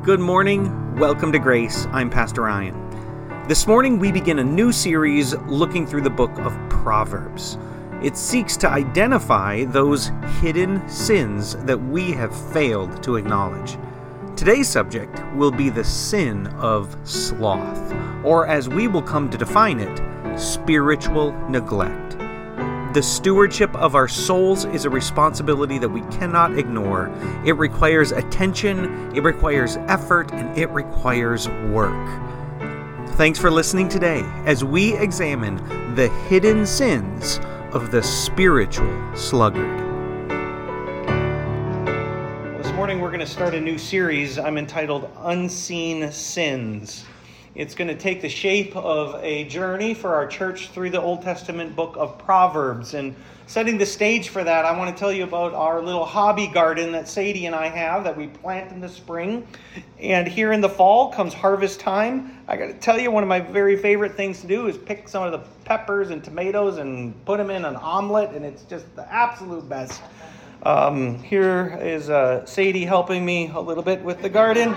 Good morning. Welcome to Grace. I'm Pastor Ryan. This morning we begin a new series looking through the book of Proverbs. It seeks to identify those hidden sins that we have failed to acknowledge. Today's subject will be the sin of sloth, or as we will come to define it, spiritual neglect. The stewardship of our souls is a responsibility that we cannot ignore. It requires attention, it requires effort, and it requires work. Thanks for listening today as we examine the hidden sins of the spiritual sluggard. This morning we're going to start a new series I'm entitled Unseen Sins. It's going to take the shape of a journey for our church through the Old Testament book of Proverbs. And setting the stage for that, I want to tell you about our little hobby garden that Sadie and I have that we plant in the spring. And here in the fall comes harvest time. I got to tell you, one of my very favorite things to do is pick some of the peppers and tomatoes and put them in an omelet. And it's just the absolute best. Here is Sadie helping me a little bit with the garden.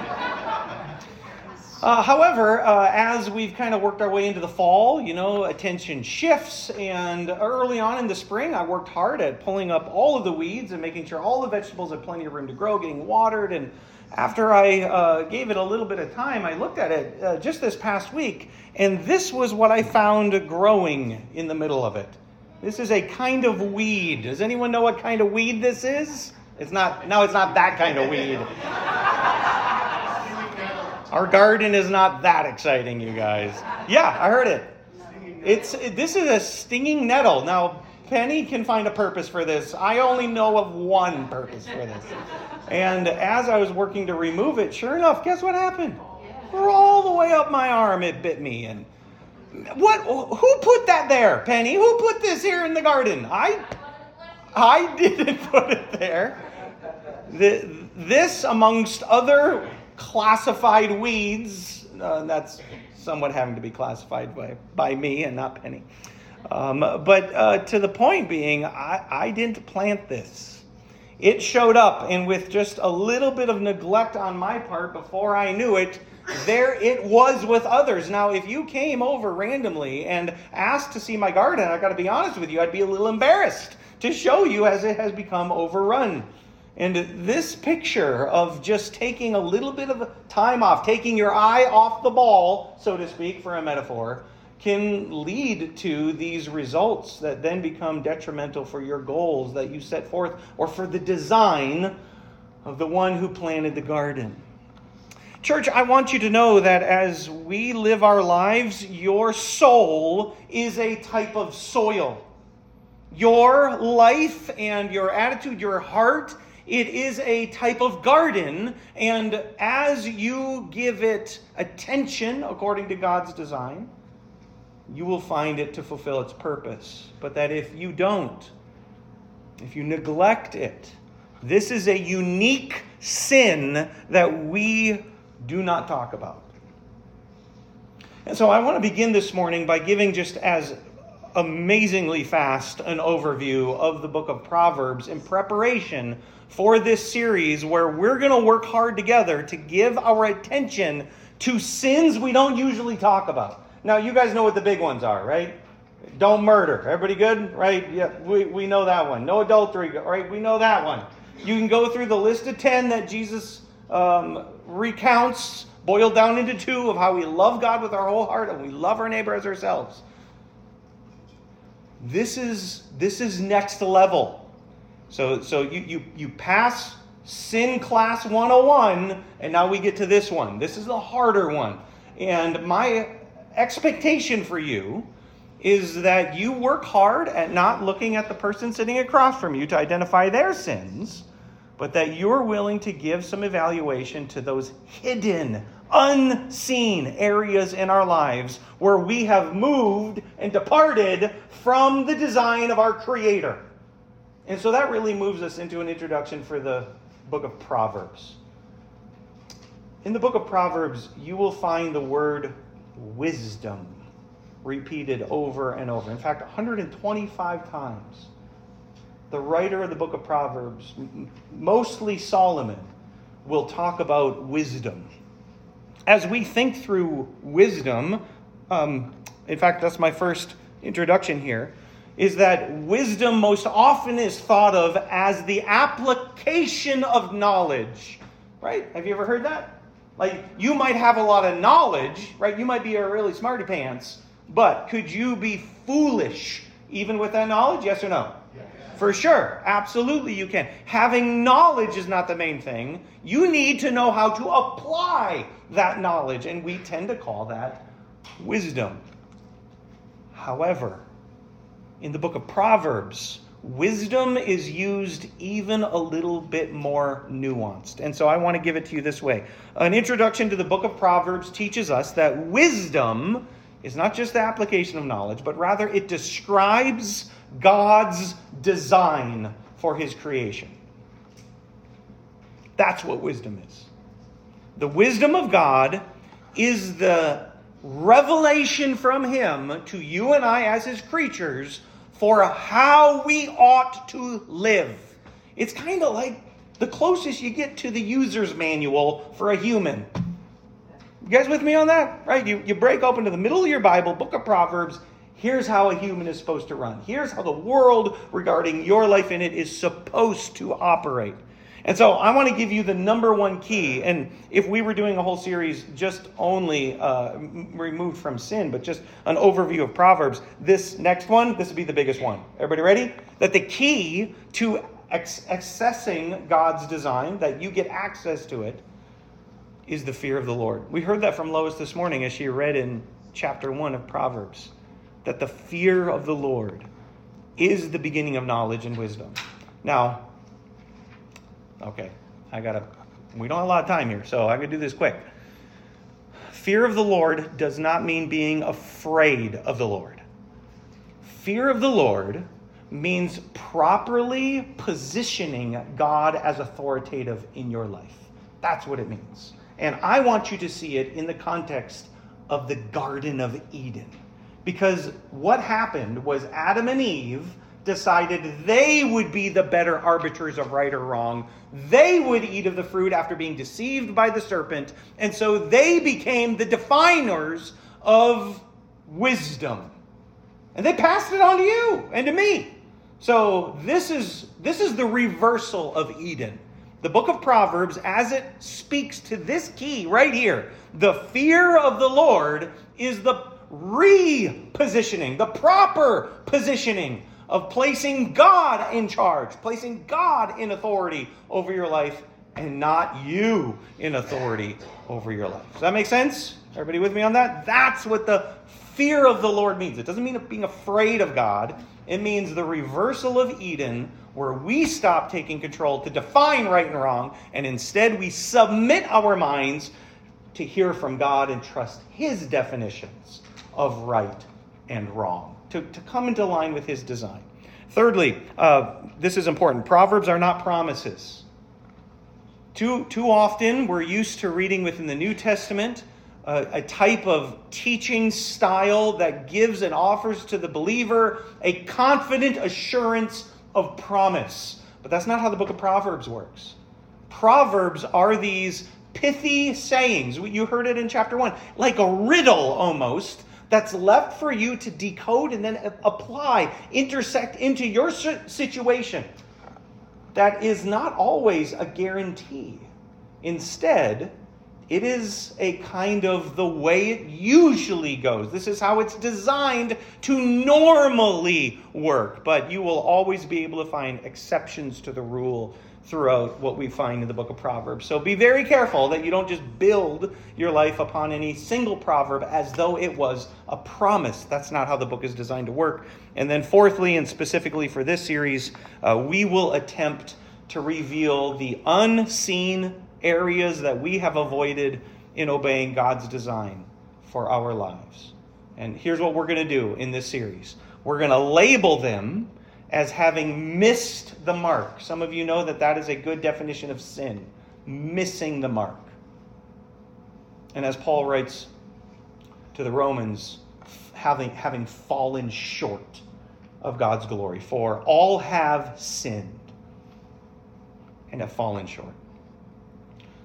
However, as we've kind of worked our way into the fall, attention shifts, and early on in the spring, I worked hard at pulling up all of the weeds and making sure all the vegetables had plenty of room to grow, getting watered, and after I gave it a little bit of time, I looked at it just this past week, and this was what I found growing in the middle of it. This is a kind of weed. Does anyone know what kind of weed this is? It's not that kind of weed. Our garden is not that exciting, you guys. Yeah, I heard it. This is a stinging nettle. Now, Penny can find a purpose for this. I only know of one purpose for this. And as I was working to remove it, sure enough, guess what happened? All the way up my arm, it bit me. And who put that there, Penny? Who put this here in the garden? I didn't put it there. This, amongst other classified weeds, that's somewhat having to be classified by me and not Penny. But to the point being, I didn't plant this. It showed up, and with just a little bit of neglect on my part before I knew it, there it was with others. Now, if you came over randomly and asked to see my garden, I got to be honest with you, I'd be a little embarrassed to show you as it has become overrun. And this picture of just taking a little bit of time off, taking your eye off the ball, so to speak, for a metaphor, can lead to these results that then become detrimental for your goals that you set forth or for the design of the one who planted the garden. Church, I want you to know that as we live our lives, your soul is a type of soil. Your life and your attitude, your heart, it is a type of garden, and as you give it attention according to God's design, you will find it to fulfill its purpose. But that if you don't, if you neglect it, this is a unique sin that we do not talk about. And so I want to begin this morning by giving just as amazingly fast an overview of the book of Proverbs in preparation for this series where we're going to work hard together to give our attention to sins we don't usually talk about. Now, you guys know what the big ones are, right? Don't murder. Everybody good? Right? Yeah, we know that one. No adultery, right? We know that one. You can go through the list of 10 that Jesus recounts, boiled down into 2 of how we love God with our whole heart and we love our neighbor as ourselves. This is next level. So you pass Sin Class 101, and now we get to this one. This is the harder one. And my expectation for you is that you work hard at not looking at the person sitting across from you to identify their sins, but that you're willing to give some evaluation to those hidden, unseen areas in our lives where we have moved and departed from the design of our Creator. And so that really moves us into an introduction for the book of Proverbs. In the book of Proverbs, you will find the word wisdom repeated over and over. In fact, 125 times. The writer of the book of Proverbs, mostly Solomon, we'll talk about wisdom. As we think through wisdom, in fact, that's my first introduction here, is that wisdom most often is thought of as the application of knowledge, right? Have you ever heard that? Like, you might have a lot of knowledge, right? You might be a really smarty pants, but could you be foolish even with that knowledge? Yes or no? Yes. For sure. Absolutely you can. Having knowledge is not the main thing. You need to know how to apply that knowledge, and we tend to call that wisdom. However, in the book of Proverbs, wisdom is used even a little bit more nuanced. And so I want to give it to you this way. An introduction to the book of Proverbs teaches us that wisdom is not just the application of knowledge, but rather it describes God's design for his creation. That's what wisdom is. The wisdom of God is the revelation from him to you and I as his creatures for how we ought to live. It's kind of like the closest you get to the user's manual for a human. You guys with me on that? Right? You break open to the middle of your Bible, book of Proverbs. Here's how a human is supposed to run. Here's how the world regarding your life in it is supposed to operate. And so I want to give you the number one key. And if we were doing a whole series just only removed from sin, but just an overview of Proverbs, this next one, this would be the biggest one. Everybody ready? That the key to accessing God's design, that you get access to it, is the fear of the Lord. We heard that from Lois this morning as she read in chapter 1 of Proverbs, that the fear of the Lord is the beginning of knowledge and wisdom. Now, okay, we don't have a lot of time here, so I'm going to do this quick. Fear of the Lord does not mean being afraid of the Lord. Fear of the Lord means properly positioning God as authoritative in your life. That's what it means. And I want you to see it in the context of the Garden of Eden. Because what happened was Adam and Eve decided they would be the better arbiters of right or wrong. They would eat of the fruit after being deceived by the serpent. And so they became the definers of wisdom. And they passed it on to you and to me. So this is the reversal of Eden. The book of Proverbs, as it speaks to this key right here, the fear of the Lord is the repositioning, the proper positioning of placing God in charge, placing God in authority over your life, and not you in authority over your life. Does that make sense? Everybody with me on that? That's what the fear of the Lord means. It doesn't mean being afraid of God. It means the reversal of Eden, where we stop taking control to define right and wrong, and instead we submit our minds to hear from God and trust his definitions of right and wrong, to come into line with his design. Thirdly, this is important. Proverbs are not promises. Too often we're used to reading within the New Testament a type of teaching style that gives and offers to the believer a confident assurance of promise. But that's not how the book of Proverbs works. Proverbs are these pithy sayings. You heard it in chapter 1, like a riddle almost, that's left for you to decode and then apply, intersect into your situation. That is not always a guarantee. Instead, it is a kind of the way it usually goes. This is how it's designed to normally work. But you will always be able to find exceptions to the rule throughout what we find in the book of Proverbs. So be very careful that you don't just build your life upon any single proverb as though it was a promise. That's not how the book is designed to work. And then fourthly, and specifically for this series, we will attempt to reveal the unseen areas that we have avoided in obeying God's design for our lives. And here's what we're going to do in this series. We're going to label them as having missed the mark. Some of you know that is a good definition of sin, missing the mark. And as Paul writes to the Romans, having fallen short of God's glory. For all have sinned and have fallen short.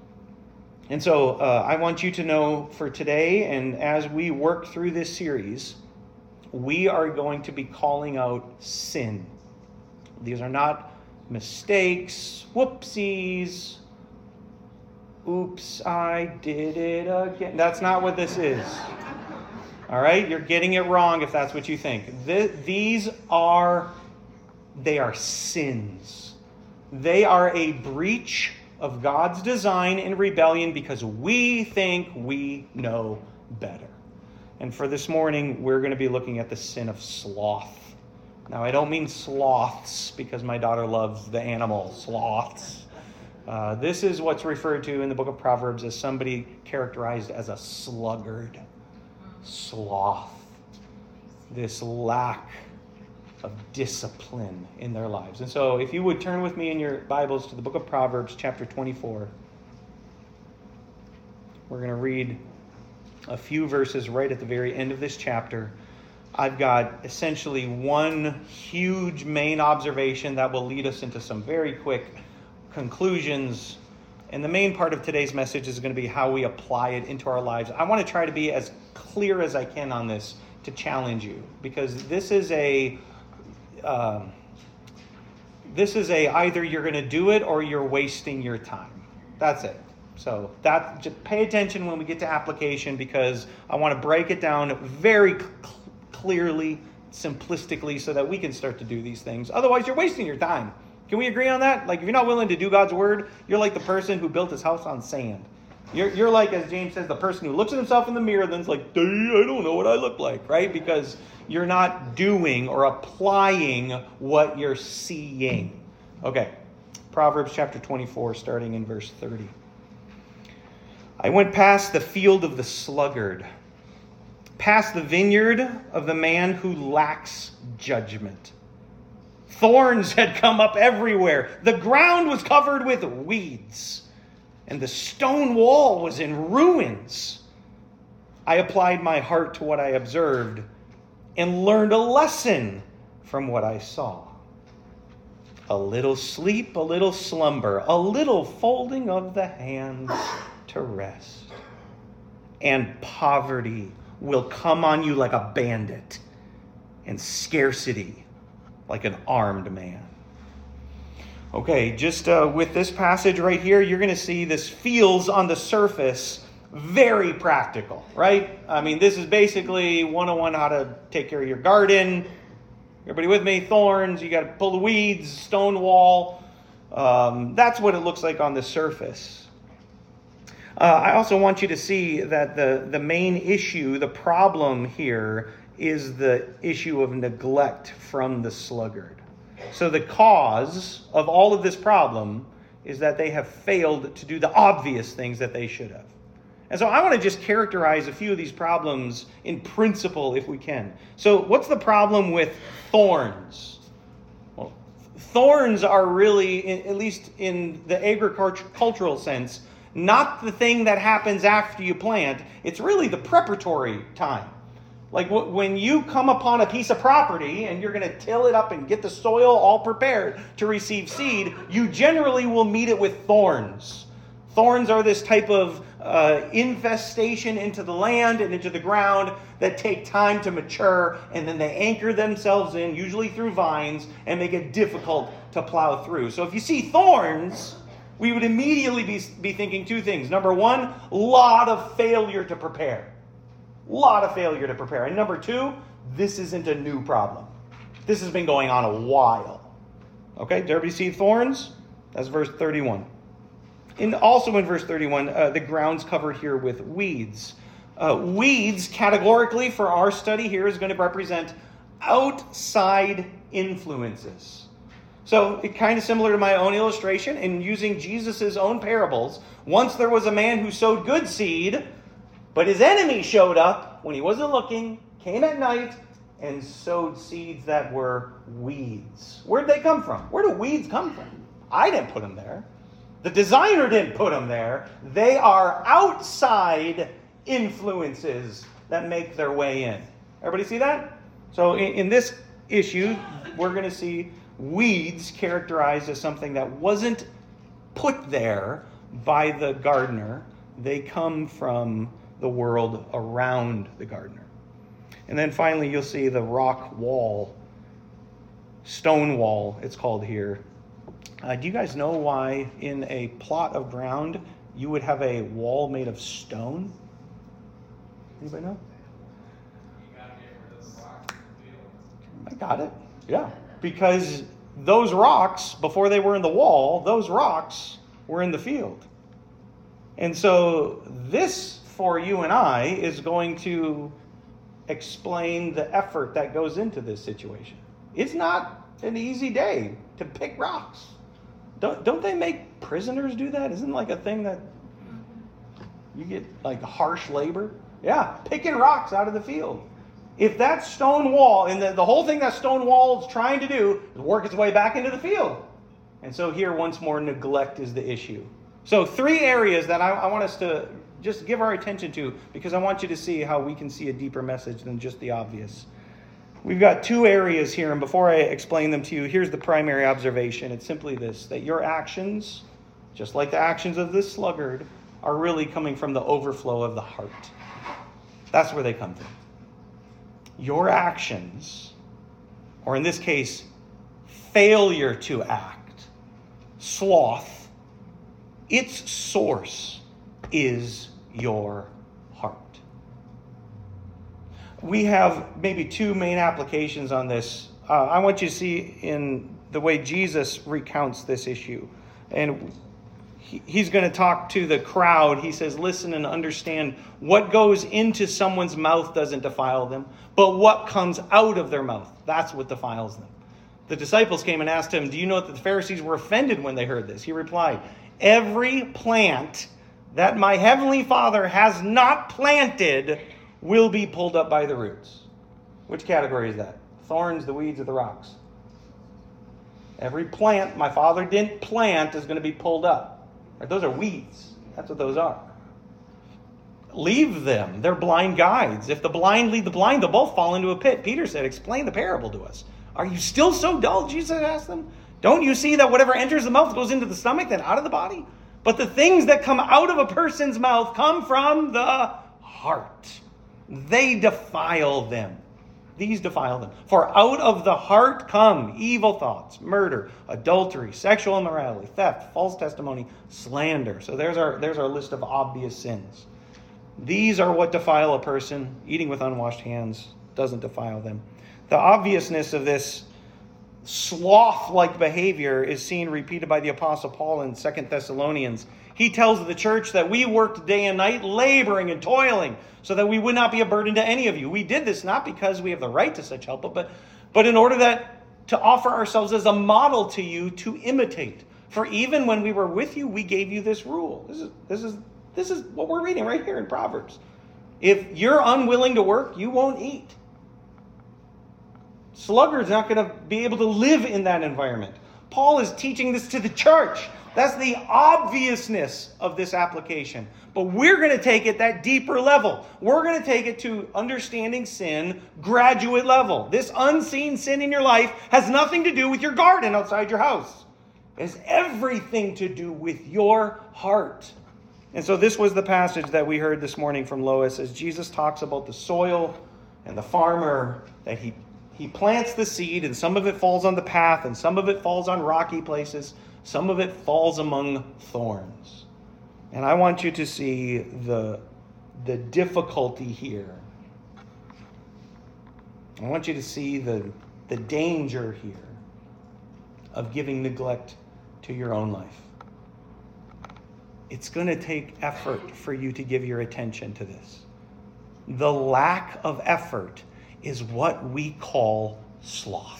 And so I want you to know for today, and as we work through this series, we are going to be calling out sin. These are not mistakes, whoopsies, oops, I did it again. That's not what this is. All right? You're getting it wrong if that's what you think. They are sins. They are a breach of God's design and rebellion because we think we know better. And for this morning, we're going to be looking at the sin of sloth. Now, I don't mean sloths because my daughter loves the animal sloths. This is what's referred to in the book of Proverbs as somebody characterized as a sluggard. Sloth. This lack of discipline in their lives. And so if you would turn with me in your Bibles to the book of Proverbs, chapter 24. We're going to read a few verses right at the very end of this chapter. I've got essentially one huge main observation that will lead us into some very quick conclusions. And the main part of today's message is going to be how we apply it into our lives. I want to try to be as clear as I can on this to challenge you, because this is a either you're going to do it or you're wasting your time. That's it. So just pay attention when we get to application, because I want to break it down very clearly, simplistically, so that we can start to do these things. Otherwise, you're wasting your time. Can we agree on that? Like, if you're not willing to do God's word, you're like the person who built his house on sand. You're like, as James says, the person who looks at himself in the mirror and then's like, I don't know what I look like, right? Because you're not doing or applying what you're seeing. Okay, Proverbs chapter 24, starting in verse 30. I went past the field of the sluggard, past the vineyard of the man who lacks judgment. Thorns had come up everywhere. The ground was covered with weeds, and the stone wall was in ruins. I applied my heart to what I observed and learned a lesson from what I saw. A little sleep, a little slumber, a little folding of the hands to rest. And poverty will come on you like a bandit, and scarcity like an armed man. Okay, just with this passage right here, you're going to see this feels on the surface very practical, right? I mean, this is basically 101 how to take care of your garden. Everybody with me? Thorns, you got to pull the weeds, stone wall. That's what it looks like on the surface. I also want you to see that the main issue, the problem here, is the issue of neglect from the sluggard. So the cause of all of this problem is that they have failed to do the obvious things that they should have. And so I want to just characterize a few of these problems in principle if we can. So what's the problem with thorns? Well, thorns are really, at least in the agricultural sense, not the thing that happens after you plant. It's really the preparatory time. Like when you come upon a piece of property and you're going to till it up and get the soil all prepared to receive seed, you generally will meet it with thorns. Thorns are this type of infestation into the land and into the ground that take time to mature, and then they anchor themselves in, usually through vines, and make it difficult to plow through. So if you see thorns, we would immediately be thinking two things. Number one, lot of failure to prepare. Lot of failure to prepare. And number two, this isn't a new problem. This has been going on a while. Okay, did everybody see thorns? That's verse 31. And also in verse 31, the ground's covered here with weeds. Weeds, categorically for our study here, is going to represent outside influences. So it kind of similar to my own illustration, in using Jesus' own parables. Once there was a man who sowed good seed, but his enemy showed up when he wasn't looking, came at night, and sowed seeds that were weeds. Where'd they come from? Where do weeds come from? I didn't put them there. The designer didn't put them there. They are outside influences that make their way in. Everybody see that? So in this issue, we're going to see weeds characterized as something that wasn't put there by the gardener, They come from the world around the gardener. And then finally, you'll see the rock wall, stone wall, it's called here. Do you guys know why in a plot of ground you would have a wall made of stone? Anybody know? You got to get rid of the rocks in the field. I got it. Yeah. Because those rocks, before they were in the wall, those rocks were in the field. And so this, for you and I, is going to explain the effort that goes into this situation. It's not an easy day to pick rocks. Don't they make prisoners do that? Isn't it like a thing that you get like harsh labor? Yeah, picking rocks out of the field. If that stone wall, and the whole thing that stone wall is trying to do is work its way back into the field. And so here, once more, neglect is the issue. So 3 areas that I want us to just give our attention to, because I want you to see how we can see a deeper message than just the obvious. We've got 2 areas here, and before I explain them to you, here's the primary observation. It's simply this, that your actions, just like the actions of this sluggard, are really coming from the overflow of the heart. That's where they come from. Your actions, or in this case, failure to act, sloth, its source is your heart. We have maybe 2 main applications on this. I want you to see in the way Jesus recounts this issue. And he's going to talk to the crowd. He says, listen and understand, what goes into someone's mouth doesn't defile them, but what comes out of their mouth, that's what defiles them. The disciples came and asked him, do you know that the Pharisees were offended when they heard this? He replied, every plant that my heavenly Father has not planted will be pulled up by the roots. Which category is that? Thorns, the weeds, or the rocks? Every plant my Father didn't plant is going to be pulled up. Right? Those are weeds. That's what those are. Leave them. They're blind guides. If the blind lead the blind, they'll both fall into a pit. Peter said, explain the parable to us. Are you still so dull? Jesus asked them. Don't you see that whatever enters the mouth goes into the stomach, then out of the body? But the things that come out of a person's mouth come from the heart. They defile them. These defile them. For out of the heart come evil thoughts, murder, adultery, sexual immorality, theft, false testimony, slander. So there's our list of obvious sins. These are what defile a person. Eating with unwashed hands doesn't defile them. The obviousness of this sloth-like behavior is seen repeated by the Apostle Paul in 2 Thessalonians. He tells the church that we worked day and night, laboring and toiling, so that we would not be a burden to any of you. We did this not because we have the right to such help, but in order to offer ourselves as a model to you to imitate. For even when we were with you, we gave you this rule. This is what we're reading right here in Proverbs. If you're unwilling to work, you won't eat. Sluggard's not going to be able to live in that environment. Paul is teaching this to the church. That's the obviousness of this application. But we're going to take it that deeper level. We're going to take it to understanding sin, graduate level. This unseen sin in your life has nothing to do with your garden outside your house. It has everything to do with your heart. And so this was the passage that we heard this morning from Lois as Jesus talks about the soil and the farmer, that he plants the seed, and some of it falls on the path, and some of it falls on rocky places. Some of it falls among thorns. And I want you to see the difficulty here. I want you to see the danger here of giving neglect to your own life. It's going to take effort for you to give your attention to this. The lack of effort is what we call sloth.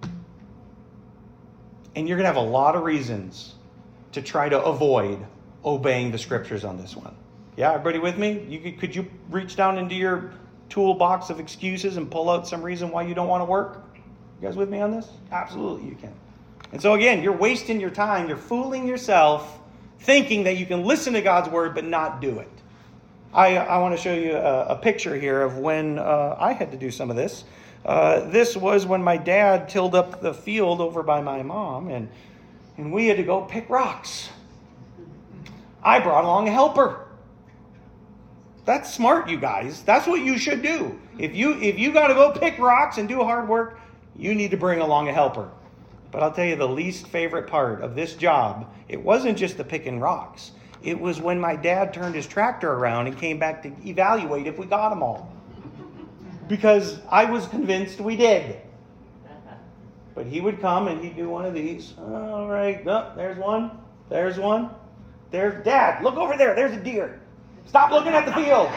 And you're going to have a lot of reasons to try to avoid obeying the scriptures on this one. Yeah, everybody with me? Could you reach down into your toolbox of excuses and pull out some reason why you don't want to work? You guys with me on this? Absolutely, you can. And so again, you're wasting your time. You're fooling yourself thinking that you can listen to God's word but not do it. I want to show you a picture here of when I had to do some of this. This was when my dad tilled up the field over by my mom, and we had to go pick rocks. I brought along a helper. That's smart, you guys. That's what you should do. If you got to go pick rocks and do hard work, you need to bring along a helper. But I'll tell you, the least favorite part of this job, it wasn't just the picking rocks. It was when my dad turned his tractor around and came back to evaluate if we got them all. Because I was convinced we did. But he would come and he'd do one of these. All right, no, there's one. There's one. There's Dad. Look over there. There's a deer. Stop looking at the field.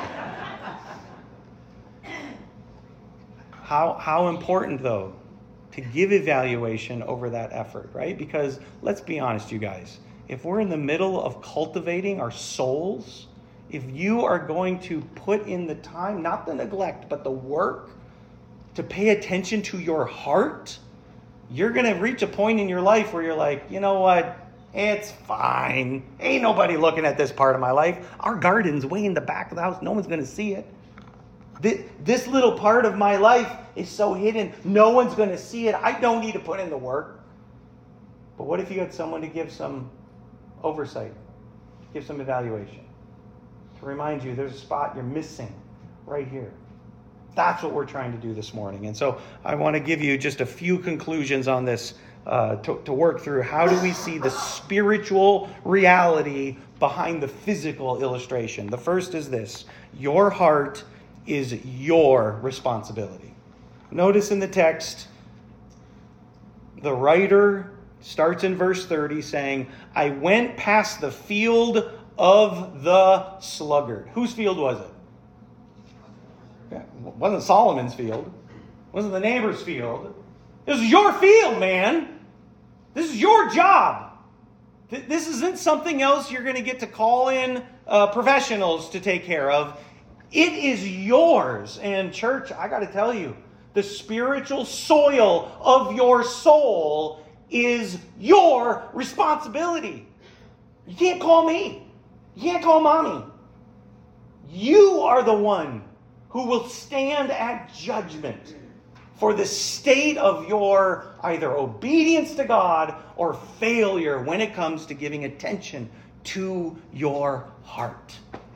How important, though, to give evaluation over that effort, right? Because let's be honest, you guys. If we're in the middle of cultivating our souls, if you are going to put in the time, not the neglect, but the work to pay attention to your heart, you're going to reach a point in your life where you're like, you know what? It's fine. Ain't nobody looking at this part of my life. Our garden's way in the back of the house. No one's going to see it. This little part of my life is so hidden. No one's going to see it. I don't need to put in the work. But what if you had someone to give some oversight, give some evaluation, to remind you there's a spot you're missing right here? That's what we're trying to do this morning. And so I want to give you just a few conclusions on this to work through. How do we see the spiritual reality behind the physical illustration? The first is this: your heart is your responsibility. Notice in the text, the writer starts in verse 30 saying, I went past the field of the sluggard. Whose field was it? It wasn't Solomon's field. It wasn't the neighbor's field. This is your field, man. This is your job. This isn't something else you're going to get to call in professionals to take care of. It is yours. And church, I got to tell you, the spiritual soil of your soul is your responsibility. You can't call me. You can't call mommy. You are the one who will stand at judgment for the state of your either obedience to God or failure when it comes to giving attention to your heart.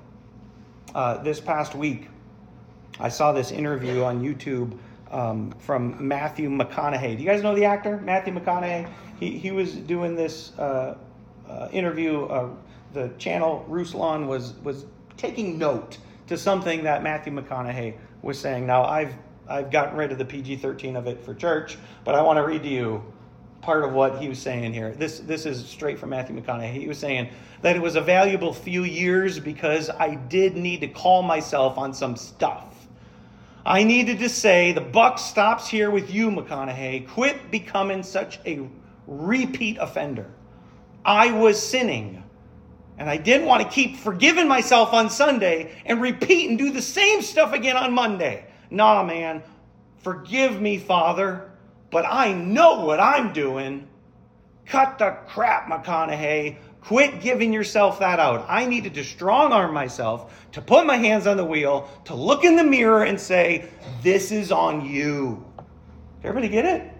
This past week, I saw this interview on YouTube from Matthew McConaughey. Do you guys know the actor, Matthew McConaughey? He was doing this interview. The channel Ruslan was taking note to something that Matthew McConaughey was saying. Now, I've gotten rid of the PG-13 of it for church, but I want to read to you part of what he was saying here. This is straight from Matthew McConaughey. He was saying that it was a valuable few years because I did need to call myself on some stuff. I needed to say, the buck stops here with you, McConaughey. Quit becoming such a repeat offender. I was sinning, and I didn't want to keep forgiving myself on Sunday and repeat and do the same stuff again on Monday. Nah, man, forgive me, Father, but I know what I'm doing. Cut the crap, McConaughey. Quit giving yourself that out. I needed to strong-arm myself, to put my hands on the wheel, to look in the mirror and say, this is on you. Everybody get it?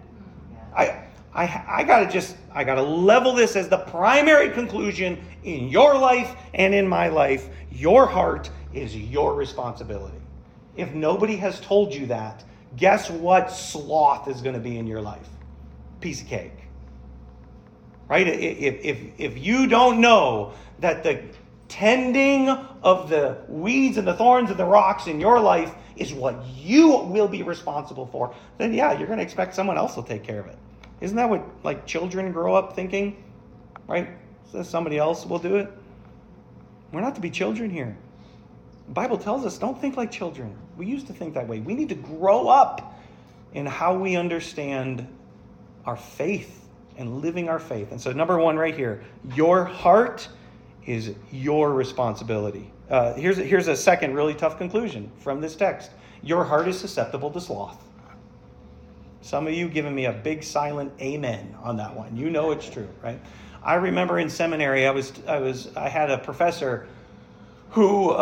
I gotta level this as the primary conclusion in your life and in my life. Your heart is your responsibility. If nobody has told you that, guess what sloth is going to be in your life? Piece of cake. Right? If you don't know that the tending of the weeds and the thorns and the rocks in your life is what you will be responsible for, then yeah, you're going to expect someone else will take care of it. Isn't that what children grow up thinking? Right? So somebody else will do it. We're not to be children here. The Bible tells us, don't think like children. We used to think that way. We need to grow up in how we understand our faith and living our faith. And so number one right here, your heart is your responsibility. Here's a second really tough conclusion from this text. Your heart is susceptible to sloth. Some of you giving me a big silent amen on that one. You know it's true, right? I remember in seminary, I had a professor who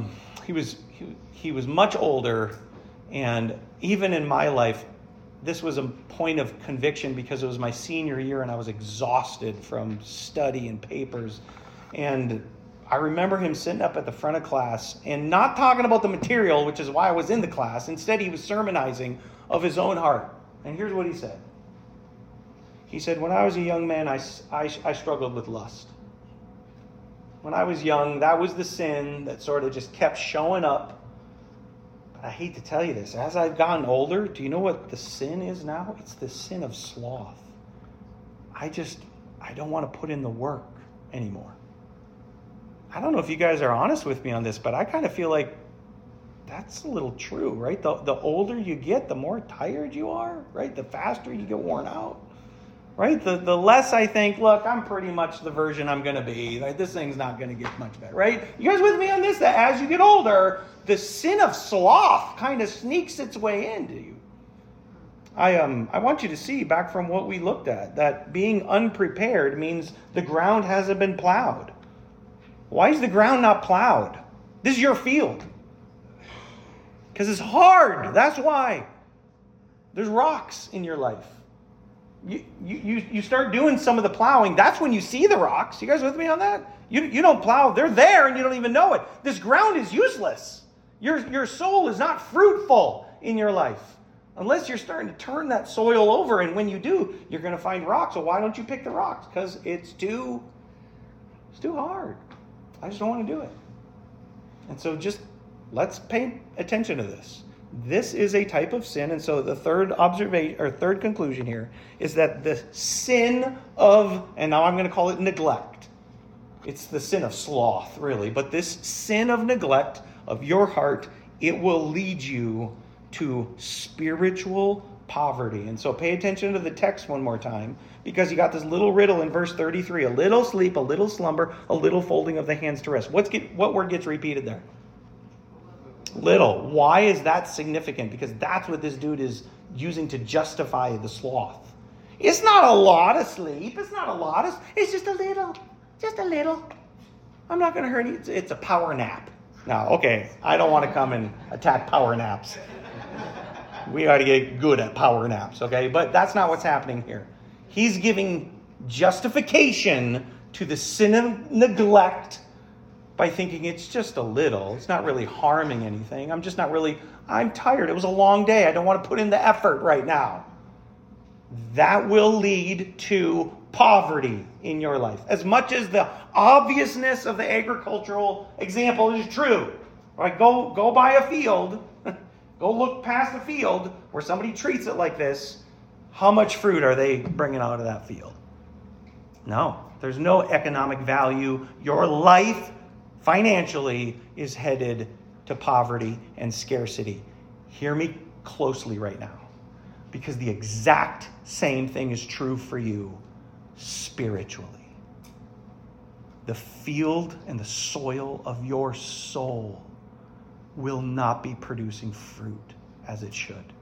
he was much older, and even in my life, this was a point of conviction because it was my senior year and I was exhausted from study and papers, and I remember him sitting up at the front of class and not talking about the material, which is why I was in the class. Instead, he was sermonizing of his own heart. And here's what he said. He said, when I was a young man, I struggled with lust. When I was young, that was the sin that sort of just kept showing up. But I hate to tell you this. As I've gotten older, do you know what the sin is now? It's the sin of sloth. I don't want to put in the work anymore. I don't know if you guys are honest with me on this, but I kind of feel like that's a little true, right? The older you get, the more tired you are, right? The faster you get worn out, right? The less I think, look, I'm pretty much the version I'm going to be. Like, this thing's not going to get much better, right? You guys with me on this? That as you get older, the sin of sloth kind of sneaks its way into you. I want you to see, back from what we looked at, that being unprepared means the ground hasn't been plowed. Why is the ground not plowed? This is your field. Because it's hard. That's why. There's rocks in your life. You start doing some of the plowing. That's when you see the rocks. You guys with me on that? You don't plow. They're there and you don't even know it. This ground is useless. Your soul is not fruitful in your life. Unless you're starting to turn that soil over. And when you do, you're going to find rocks. So why don't you pick the rocks? Because it's too hard. I just don't want to do it. And so just let's pay attention to this. This is a type of sin. And so the third observation or third conclusion here is that the sin of, and now I'm going to call it neglect. It's the sin of sloth, really. But this sin of neglect of your heart, it will lead you to spiritual poverty. And so pay attention to the text one more time, because you got this little riddle in verse 33. A little sleep, a little slumber, a little folding of the hands to rest. What word gets repeated there? Little. Why is that significant? Because that's what this dude is using to justify the sloth. It's not a lot of sleep. It's not a lot. It's just a little. Just a little. I'm not going to hurt you. It's a power nap. Now, okay, I don't want to come and attack power naps. We ought to get good at power naps, okay? But that's not what's happening here. He's giving justification to the sin of neglect by thinking it's just a little. It's not really harming anything. I'm tired. It was a long day. I don't want to put in the effort right now. That will lead to poverty in your life. As much as the obviousness of the agricultural example is true, right? Go by a field. Go look past a field where somebody treats it like this. How much fruit are they bringing out of that field? No, there's no economic value. Your life financially is headed to poverty and scarcity. Hear me closely right now, because the exact same thing is true for you spiritually. The field and the soil of your soul will not be producing fruit as it should.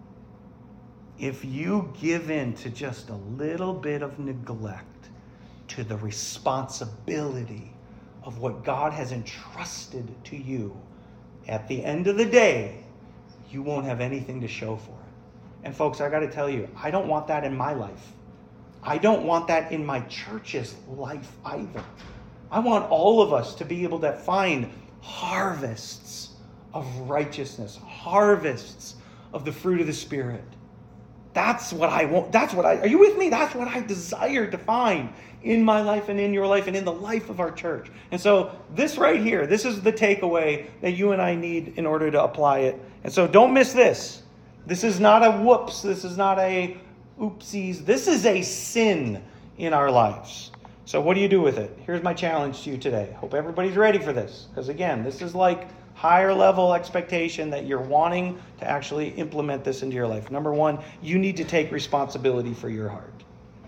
If you give in to just a little bit of neglect to the responsibility of what God has entrusted to you, at the end of the day, you won't have anything to show for it. And folks, I got to tell you, I don't want that in my life. I don't want that in my church's life either. I want all of us to be able to find harvests of righteousness, harvests of the fruit of the Spirit. That's what I want. Are you with me? That's what I desire to find in my life and in your life and in the life of our church. And so this right here, this is the takeaway that you and I need in order to apply it. And so don't miss this. This is not a whoops. This is not a oopsies. This is a sin in our lives. So what do you do with it? Here's my challenge to you today. Hope everybody's ready for this. Because again, this is like higher level expectation that you're wanting to actually implement this into your life. Number one, you need to take responsibility for your heart.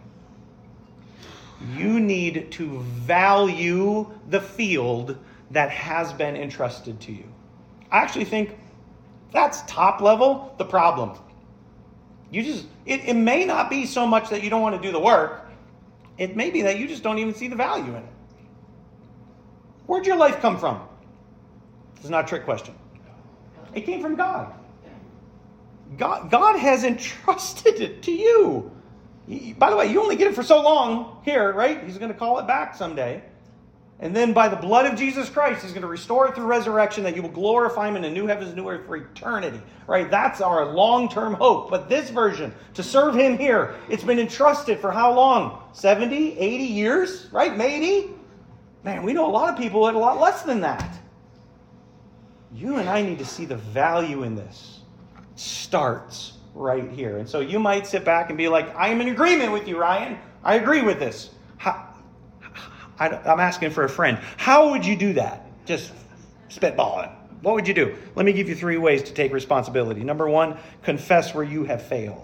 You need to value the field that has been entrusted to you. I actually think that's top level the problem. It may not be so much that you don't want to do the work. It may be that you just don't even see the value in it. Where'd your life come from? This is not a trick question. It came from God. God has entrusted it to you. By the way, you only get it for so long here, right? He's going to call it back someday. And then by the blood of Jesus Christ, he's going to restore it through resurrection, that you will glorify him in a new heavens, new earth for eternity. Right? That's our long-term hope. But this version, to serve him here, it's been entrusted for how long? 70, 80 years? Right? Maybe? Man, we know a lot of people at a lot less than that. You and I need to see the value in this. It starts right here. And so you might sit back and be like, I am in agreement with you, Ryan. I agree with this. I'm asking for a friend. How would you do that? Just spitball it. What would you do? Let me give you 3 ways to take responsibility. Number 1, confess where you have failed.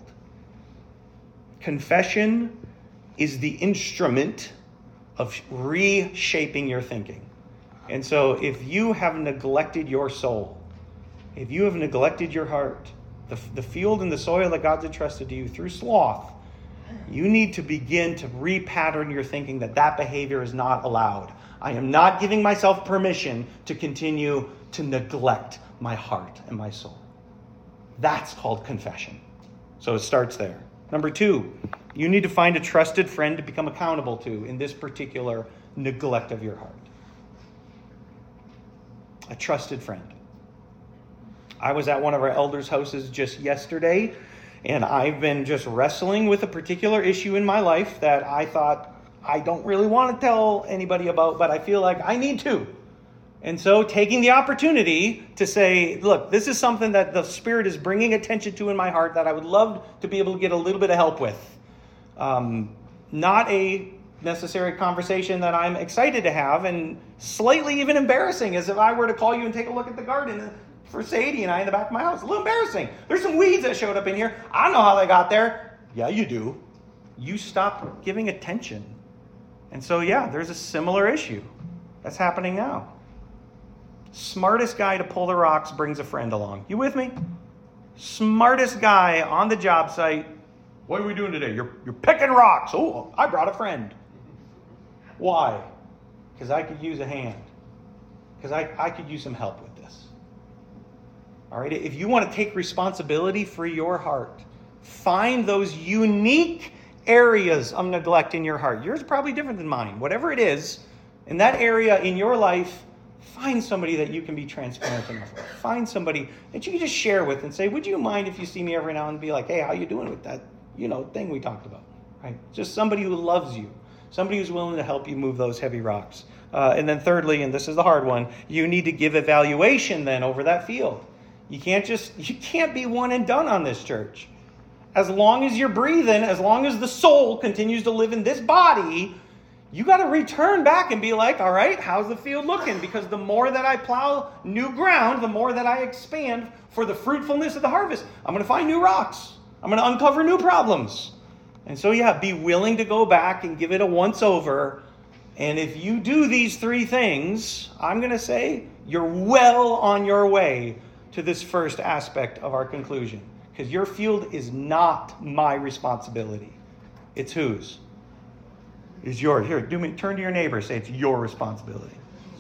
Confession is the instrument of reshaping your thinking. And so if you have neglected your soul, if you have neglected your heart, the field and the soil that God's entrusted to you through sloth, you need to begin to repattern your thinking that behavior is not allowed. I am not giving myself permission to continue to neglect my heart and my soul. That's called confession. So it starts there. Number 2, you need to find a trusted friend to become accountable to in this particular neglect of your heart. A trusted friend. I was at one of our elders' houses just yesterday, and I've been just wrestling with a particular issue in my life that I thought I don't really want to tell anybody about, but I feel like I need to. And so taking the opportunity to say, look, this is something that the Spirit is bringing attention to in my heart that I would love to be able to get a little bit of help with. Not a necessary conversation that I'm excited to have, and slightly even embarrassing, as if I were to call you and take a look at the garden for Sadie and I in the back of my house. A little embarrassing. There's some weeds that showed up in here. I don't know how they got there. Yeah, you do. You stop giving attention. And so, yeah, there's a similar issue that's happening now. Smartest guy to pull the rocks brings a friend along. You with me? Smartest guy on the job site. What are we doing today? You're picking rocks. Oh, I brought a friend. Why? Because I could use a hand. Because I could use some help with this. All right? If you want to take responsibility for your heart, find those unique areas of neglect in your heart. Yours is probably different than mine. Whatever it is, in that area in your life, find somebody that you can be transparent enough with. Find somebody that you can just share with and say, would you mind if you see me every now and be like, hey, how you doing with that, thing we talked about? Right? Just somebody who loves you. Somebody who's willing to help you move those heavy rocks. And then thirdly, and this is the hard one, you need to give evaluation then over that field. You can't be one and done on this church. As long as you're breathing, as long as the soul continues to live in this body, you got to return back and be like, all right, how's the field looking? Because the more that I plow new ground, the more that I expand for the fruitfulness of the harvest. I'm going to find new rocks. I'm going to uncover new problems. And so, be willing to go back and give it a once over. And if you do these 3 things, I'm going to say you're well on your way to this first aspect of our conclusion. Because your field is not my responsibility. It's whose? It's yours. Here, turn to your neighbor. Say it's your responsibility.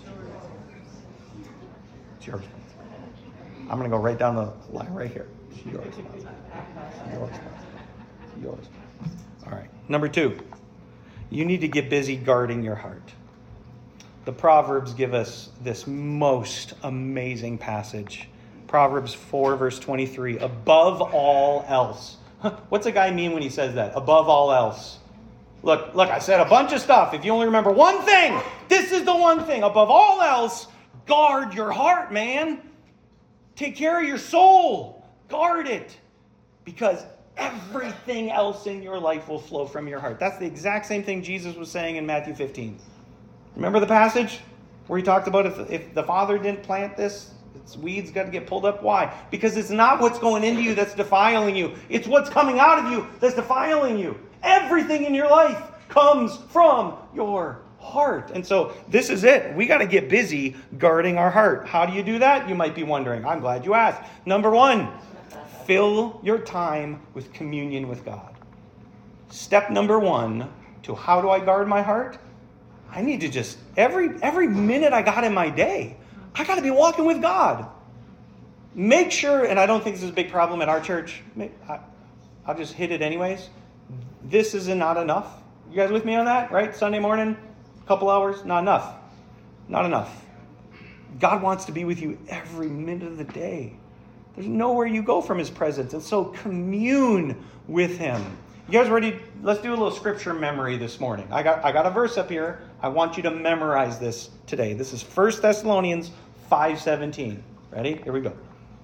It's your responsibility. I'm going to go right down the line right here. It's your responsibility. Your responsibility. Yours. All right. Number 2, you need to get busy guarding your heart. The Proverbs give us this most amazing passage. Proverbs 4, verse 23, above all else. What's a guy mean when he says that? Above all else. Look, I said a bunch of stuff. If you only remember one thing, this is the one thing. Above all else, guard your heart, man. Take care of your soul. Guard it. Because everything else in your life will flow from your heart. That's the exact same thing Jesus was saying in Matthew 15. Remember the passage where he talked about if the Father didn't plant this, its weeds got to get pulled up. Why? Because it's not what's going into you that's defiling you. It's what's coming out of you that's defiling you. Everything in your life comes from your heart. And so this is it. We got to get busy guarding our heart. How do you do that? You might be wondering. I'm glad you asked. Number 1, fill your time with communion with God. Step number 1 to how do I guard my heart? I need to just, every minute I got in my day, I got to be walking with God. Make sure, and I don't think this is a big problem at our church. I'll just hit it anyways. This is not enough. You guys with me on that, right? Sunday morning, a couple hours, not enough. Not enough. God wants to be with you every minute of the day. There's nowhere you go from his presence. And so commune with him. You guys ready? Let's do a little scripture memory this morning. I got a verse up here. I want you to memorize this today. This is 1 Thessalonians 5:17. Ready? Here we go.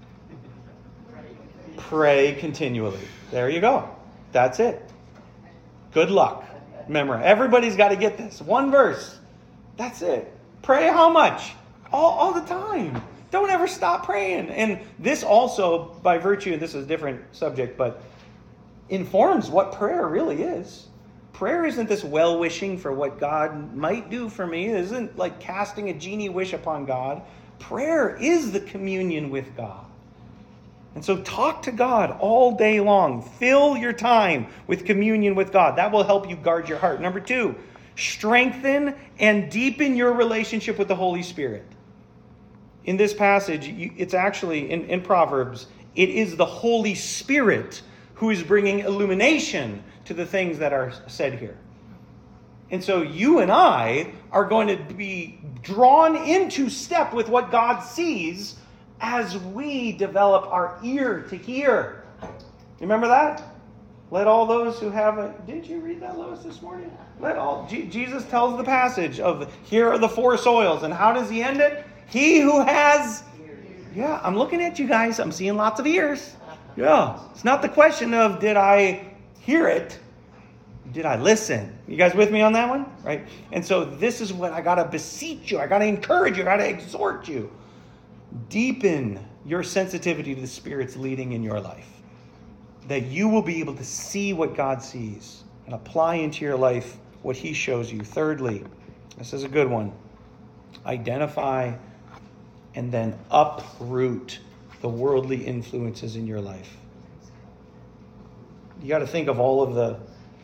Pray continually. There you go. That's it. Good luck. Memorize. Everybody's got to get this. One verse. That's it. Pray how much? All the time. Don't ever stop praying. And this also, by virtue, this is a different subject, but informs what prayer really is. Prayer isn't this well-wishing for what God might do for me. It isn't like casting a genie wish upon God. Prayer is the communion with God. And so talk to God all day long. Fill your time with communion with God. That will help you guard your heart. Number 2, strengthen and deepen your relationship with the Holy Spirit. In this passage, it's actually, in Proverbs, it is the Holy Spirit who is bringing illumination to the things that are said here. And so you and I are going to be drawn into step with what God sees as we develop our ear to hear. You remember that? Let all those who have a... Did you read that, Lois, this morning? Jesus tells the passage of, here are the 4 soils. And how does he end it? He who has... Yeah, I'm looking at you guys. I'm seeing lots of ears. Yeah. It's not the question of, did I hear it? Did I listen? You guys with me on that one? Right? And so this is what I got to beseech you. I got to encourage you. I got to exhort you. Deepen your sensitivity to the Spirit's leading in your life. That you will be able to see what God sees and apply into your life what he shows you. Thirdly, this is a good one. Identify and then uproot the worldly influences in your life. You got to think of all of the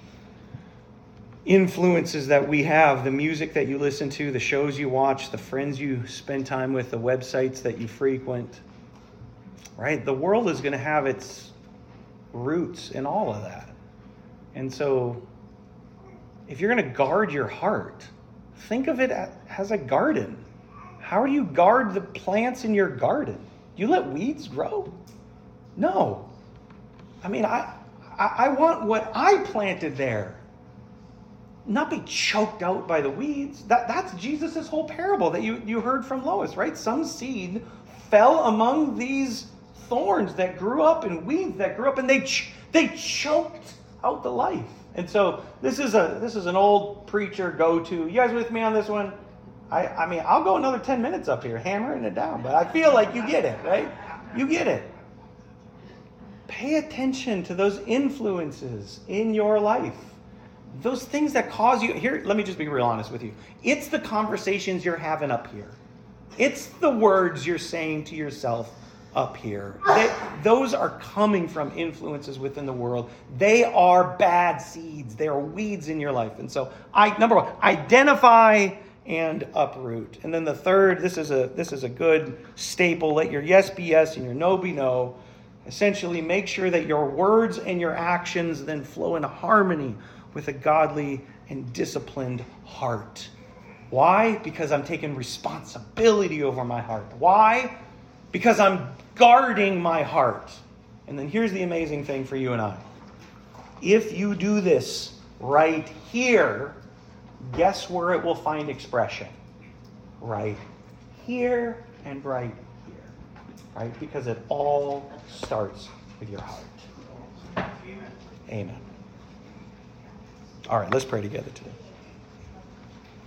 influences that we have, the music that you listen to, the shows you watch, the friends you spend time with, the websites that you frequent, right? The world is going to have its roots in all of that. And so if you're going to guard your heart, think of it as a garden. How do you guard the plants in your garden? You let weeds grow? No. I mean, I want what I planted there not be choked out by the weeds. That's Jesus' whole parable that you heard from Lois, right? Some seed fell among these thorns that grew up and weeds that grew up, and they choked out the life. And so this is an old preacher go-to. You guys with me on this one? I mean, I'll go another 10 minutes up here hammering it down, but I feel like you get it, right? You get it. Pay attention to those influences in your life. Those things that cause you... Here, let me just be real honest with you. It's the conversations you're having up here. It's the words you're saying to yourself up here. Those are coming from influences within the world. They are bad seeds. They are weeds in your life. And so, number 1, identify and uproot. And then the third, this is a good staple. Let your yes be yes and your no be no. Essentially, make sure that your words and your actions then flow in harmony with a godly and disciplined heart. Why? Because I'm taking responsibility over my heart. Why? Because I'm guarding my heart. And then here's the amazing thing for you and I. If you do this right here, guess where it will find expression? Right here and right here. Right? Because it all starts with your heart. Amen. All right, let's pray together today.